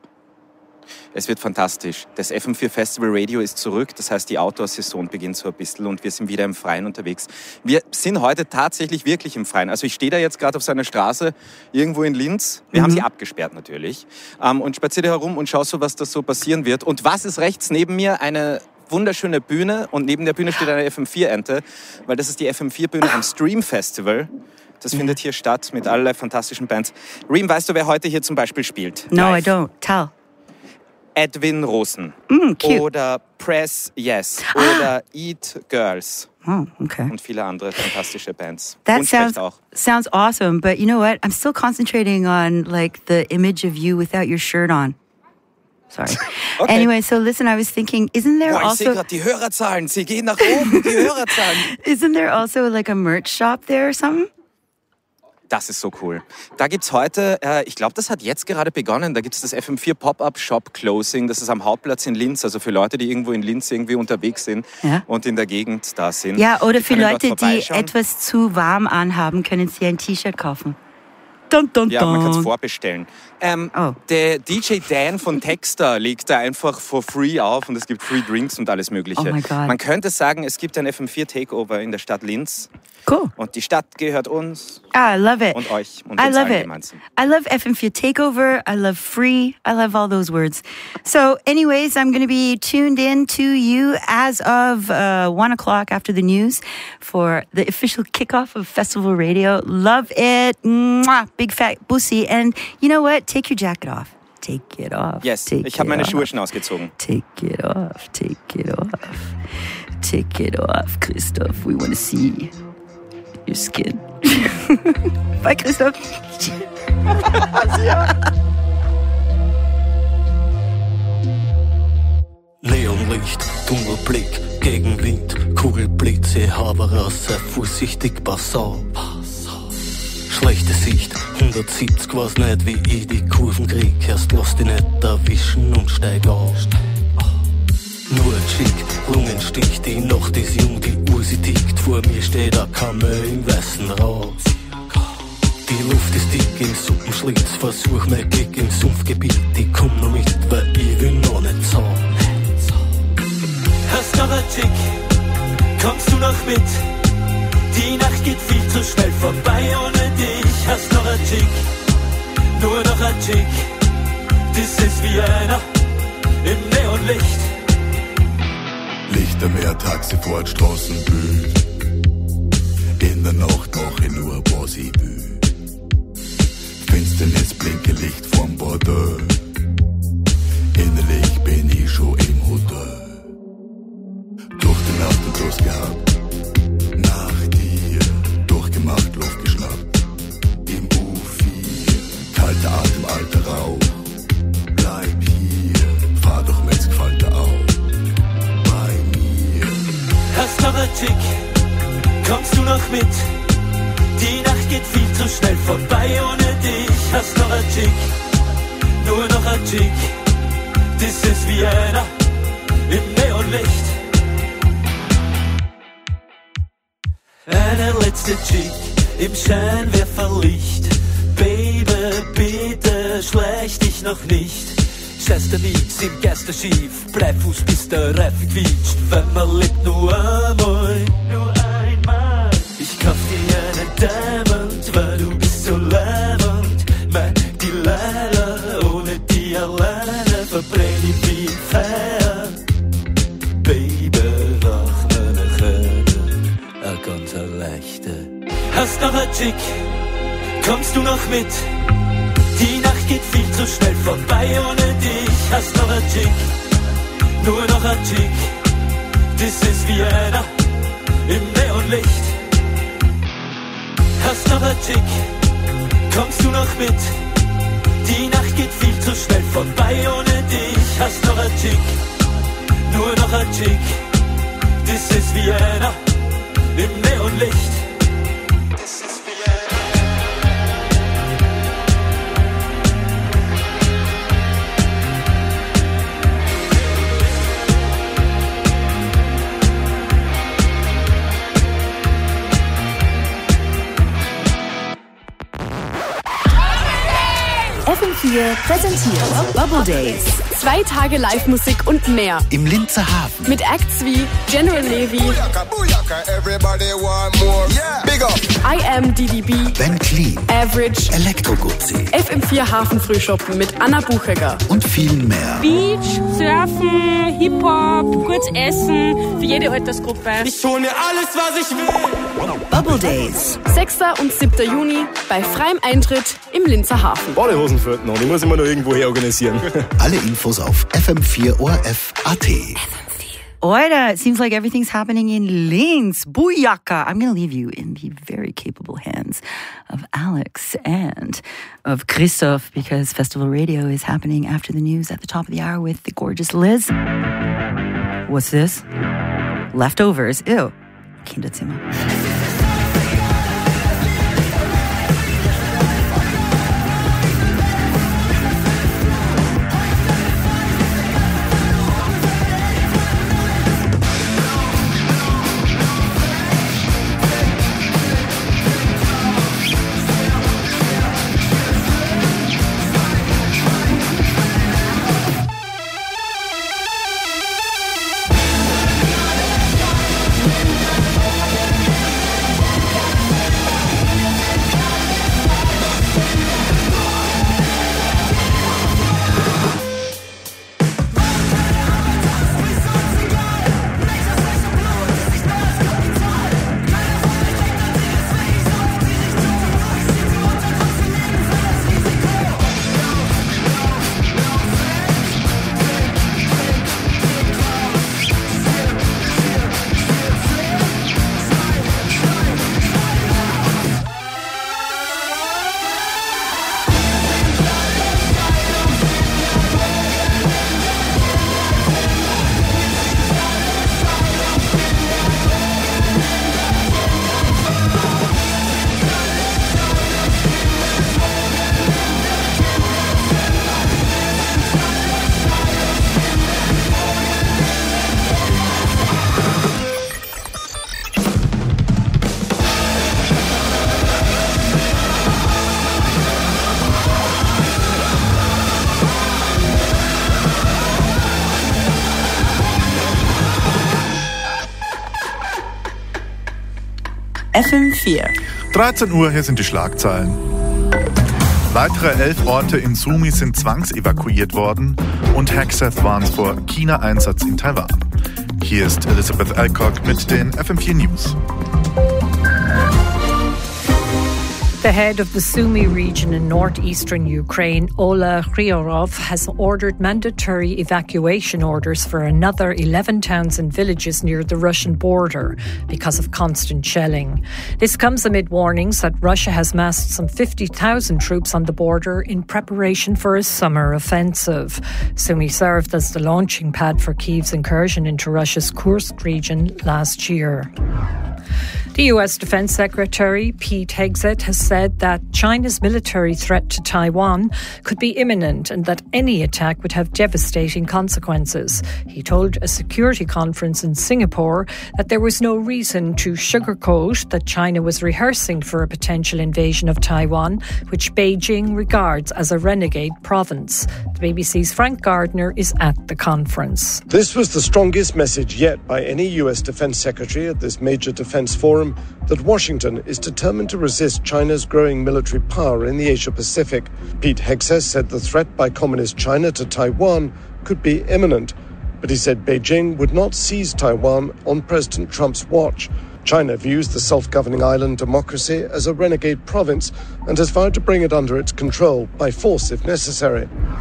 Es wird fantastisch. Das F M vier Festival Radio ist zurück. Das heißt, die Outdoor-Saison beginnt so ein bisschen und wir sind wieder im Freien unterwegs. Wir sind heute tatsächlich wirklich im Freien. Also ich stehe da jetzt gerade auf so einer Straße irgendwo in Linz. Wir Mhm. haben sie abgesperrt natürlich. Ähm, und spaziere herum und schaue so, was da so passieren wird. Und was ist rechts neben mir? Eine wunderschöne Bühne. Und neben der Bühne steht eine F M vier Ente, weil das ist die F M vier Bühne am Stream Festival. Das findet hier statt mit allerlei fantastischen Bands. Reem, weißt du, wer heute hier zum Beispiel spielt? No, Live? I don't. Tell. Edwin Rosen Mm, cute. oder Press Yes oder Eat Girls Oh, okay. und viele andere fantastische Bands. That und Specht sounds auch. sounds awesome, but you know what? I'm still concentrating on like the image of you without your shirt on. Sorry. Okay. Anyway, so listen, I was thinking, isn't there Boah, ich sehe also gerade die Hörerzahlen, sie gehen nach oben, die Hörerzahlen. isn't there also like a merch shop there or something? Das ist so cool. Da gibt's heute, äh, ich glaube, das hat jetzt gerade begonnen, da gibt's das F M vier Pop-Up Shop Closing, das ist am Hauptplatz in Linz, also für Leute, die irgendwo in Linz irgendwie unterwegs sind Ja. und in der Gegend da sind. Ja, oder Die für können dort Leute, die vorbeischauen. etwas zu warm anhaben, können sie ein T-Shirt kaufen. Dun, dun, Ja, man kann es dun. vorbestellen. Ähm, Oh. Der D J Dan von Texter legt da einfach for free auf und es gibt Free Drinks und alles Mögliche. Oh my God. Man könnte sagen, es gibt ein F M vier Takeover in der Stadt Linz. Cool. Und die Stadt gehört uns Ah, I love it. und euch und I uns love allen it. gemeinsam. I love F M vier Takeover. I love free. I love all those words. So, anyways, I'm going to be tuned in to you as of uh, one o'clock after the news for the official kickoff of Festival Radio. Love it. Mwah, big fat bussy. And you know what? Take your jacket off. Take it off. Yes, Take ich habe it meine off. Schuhe schon ausgezogen. Take it off. Take it off. Take it off, Christoph. We want to see your skin. Bye, Christoph. Neonlicht, Tunnelblick, Gegenwind, Kugelblitze, Haberrasse, vorsichtig, pass auf. Schlechte Sicht, hundertsiebzig, weiß nicht, wie ich die Kurven krieg. Erst lass dich nicht erwischen und steig auf. Nur ein Schick, Lungenstich, die Nacht ist jung, die Uhr sie tickt. Vor mir steht ein Kamel im weißen Rauch. Die Luft ist dick im Suppenschlitz, versuch mein Gig im Sumpfgebiet. Ich komm noch mit, weil ich will noch nicht zahlen. Hast noch ein Tick, kommst du noch mit? Die Nacht geht viel zu schnell vorbei ohne dich. Hast noch ein Tick, nur noch ein Tick. Das ist wie einer im Neonlicht. Lichtermeer, Taxifahrt, Straßenbühl. In der Nacht mach ich nur, was ich will. Finsternis, blinke Licht vom Bordell. Innerlich bin ich schon im Hotel. Durch die Nacht und durchgehabt. Nach dir, durchgemacht, Luft geschnappt. Im U vier, kalter Atem, alter Rauch. Bleib hier, fahr doch mit's gefällt dir auch. Bei mir. Hast noch ein Tick, kommst du noch mit? Die Nacht geht viel zu schnell vorbei ohne dich. Hast noch ein Tick, nur noch ein Tick. Das ist wie einer im Neonlicht. Eine letzte Chick im Scheinwerferlicht. Baby, bitte schleich dich noch nicht. Scheiß dir nix im Geisterschiff. Bleib Fuß bis der Reifen quietscht. Wenn man lebt nur einmal. Nur einmal. Ich kauf dir einen Diamond, weil du bist so leibend. Mein Delilah, ohne die alleine verbrenn ich wie ein Feuer. Baby, mach mir nachher a ganz a leichte. Hast noch ein Chick, kommst du noch mit? Die Nacht geht viel zu schnell vorbei ohne dich. Hast noch ein Chick, nur noch ein Chick. Das ist Vienna im Neonlicht. Hast noch ein Tick, kommst du noch mit? Die Nacht geht viel zu schnell vorbei ohne dich. Hast noch ein Tick, nur noch ein Tick. Das ist Vienna im Neonlicht. F M vier präsentiert Bubble Days. Zwei Tage Live-Musik und mehr. Im Linzer Hafen. Mit Acts wie General Levy, I Am D D B, Ben Clean, Average, Elektro-Guzzi, F M vier Hafenfrühschoppen mit Anna Bucheger. Und viel mehr. Beach, Surfen, Hip-Hop, kurz essen, für jede Altersgruppe. Ich hol mir alles, was ich will. Bubble Days. sechster und siebter Juni bei freiem Eintritt im Linzer Hafen. Badehosen fehlten noch, die muss ich mir noch irgendwo her organisieren. Alle Infos auf f m vier o r f punkt a t. Oida, it seems like everything's happening in Linz. Booyaka. I'm going to leave you in the very capable hands of Alex and of Christoph, because Festival Radio is happening after the news at the top of the hour with the gorgeous Liz. What's this? Leftovers. Ew. Kinderzimmer. F M vier. dreizehn Uhr, hier sind die Schlagzeilen. Weitere elf Orte in Sumi sind zwangsevakuiert worden und Hegseth warnt vor China-Einsatz in Taiwan. Hier ist Elizabeth Alcock mit den F M vier News. The head of the Sumy region in northeastern Ukraine, Ola Khriorov, has ordered mandatory evacuation orders for another eleven towns and villages near the Russian border because of constant shelling. This comes amid warnings that Russia has massed some fifty thousand troops on the border in preparation for a summer offensive. Sumy served as the launching pad for Kyiv's incursion into Russia's Kursk region last year. The U S Defense Secretary Pete Hegseth has said that China's military threat to Taiwan could be imminent and that any attack would have devastating consequences. He told a security conference in Singapore that there was no reason to sugarcoat that China was rehearsing for a potential invasion of Taiwan, which Beijing regards as a renegade province. The B B C's Frank Gardner is at the conference. This was the strongest message yet by any U S Defense Secretary at this major defense forum, that Washington is determined to resist China's growing military power in the Asia-Pacific. Pete Hegseth said the threat by Communist China to Taiwan could be imminent, but he said Beijing would not seize Taiwan on President Trump's watch. China views the self-governing island democracy as a renegade province and has vowed to bring it under its control by force if necessary.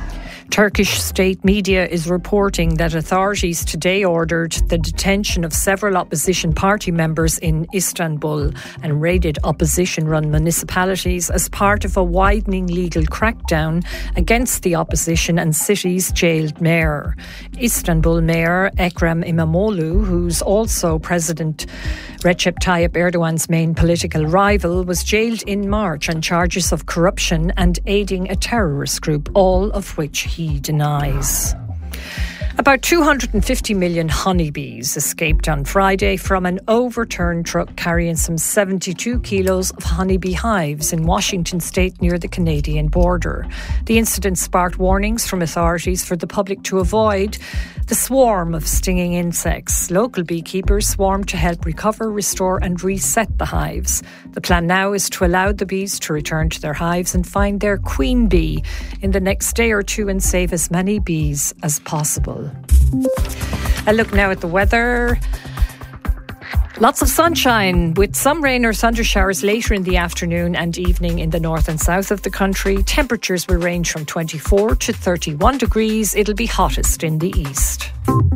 Turkish state media is reporting that authorities today ordered the detention of several opposition party members in Istanbul and raided opposition-run municipalities as part of a widening legal crackdown against the opposition and city's jailed mayor. Istanbul Mayor Ekrem İmamoğlu, who's also President Recep Tayyip Erdogan's main political rival, was jailed in March on charges of corruption and aiding a terrorist group, all of which he denies. About two hundred fifty million honeybees escaped on Friday from an overturned truck carrying some seventy-two kilos of honeybee hives in Washington state near the Canadian border. The incident sparked warnings from authorities for the public to avoid the swarm of stinging insects. Local beekeepers swarmed to help recover, restore and reset the hives. The plan now is to allow the bees to return to their hives and find their queen bee in the next day or two and save as many bees as possible. A look now at the weather. Lots of sunshine with some rain or thunder showers later in the afternoon and evening in the north and south of the country. Temperatures will range from twenty-four to thirty-one degrees. It'll be hottest in the east.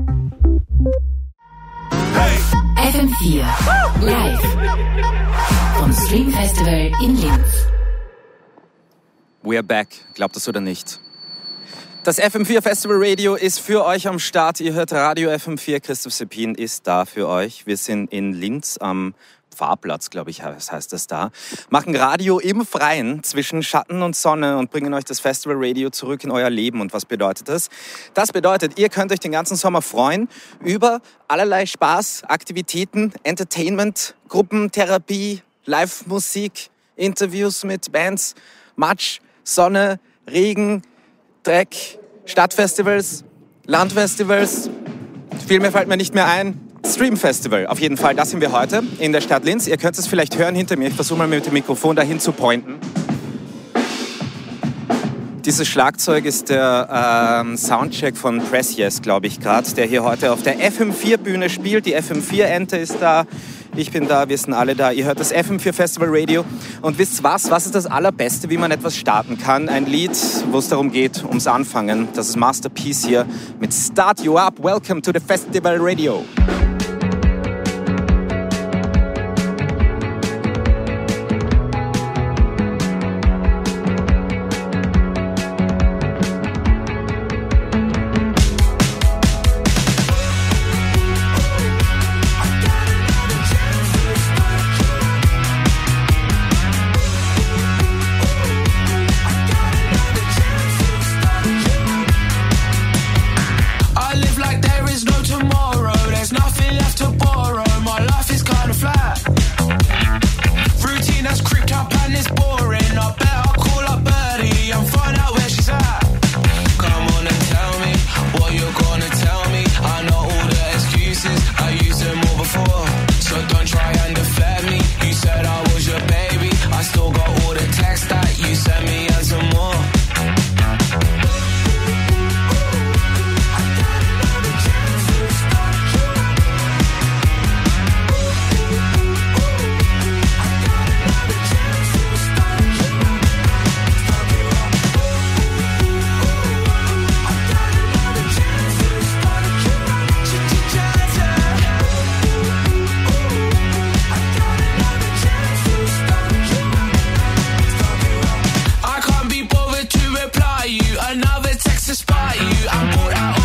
F M vier live vom Stream Festival in Linz. We're back, glaubt es oder nicht. Das F M vier Festival Radio ist für euch am Start. Ihr hört Radio F M vier. Christoph Seppin ist da für euch. Wir sind in Linz am Pfarrplatz, glaube ich, heißt das da. Machen Radio im Freien zwischen Schatten und Sonne und bringen euch das Festival Radio zurück in euer Leben. Und was bedeutet das? Das bedeutet, ihr könnt euch den ganzen Sommer freuen über allerlei Spaß, Aktivitäten, Entertainment, Gruppen, Therapie, Live-Musik, Interviews mit Bands, Matsch, Sonne, Regen, Dreck, Stadtfestivals, Landfestivals, viel mehr fällt mir nicht mehr ein. Stream Festival, auf jeden Fall, das sind wir heute in der Stadt Linz. Ihr könnt es vielleicht hören hinter mir, ich versuche mal mit dem Mikrofon dahin zu pointen. Dieses Schlagzeug ist der ähm, Soundcheck von Press Yes, glaube ich gerade, der hier heute auf der F M vier Bühne spielt. Die F M vier Ente ist da, ich bin da, wir sind alle da. Ihr hört das F M vier Festival Radio und wisst was, was ist das Allerbeste, wie man etwas starten kann? Ein Lied, wo es darum geht, ums Anfangen. Das ist Masterpiece hier mit Start You Up. Welcome to the Festival Radio. Another text to spot you. I'm bored out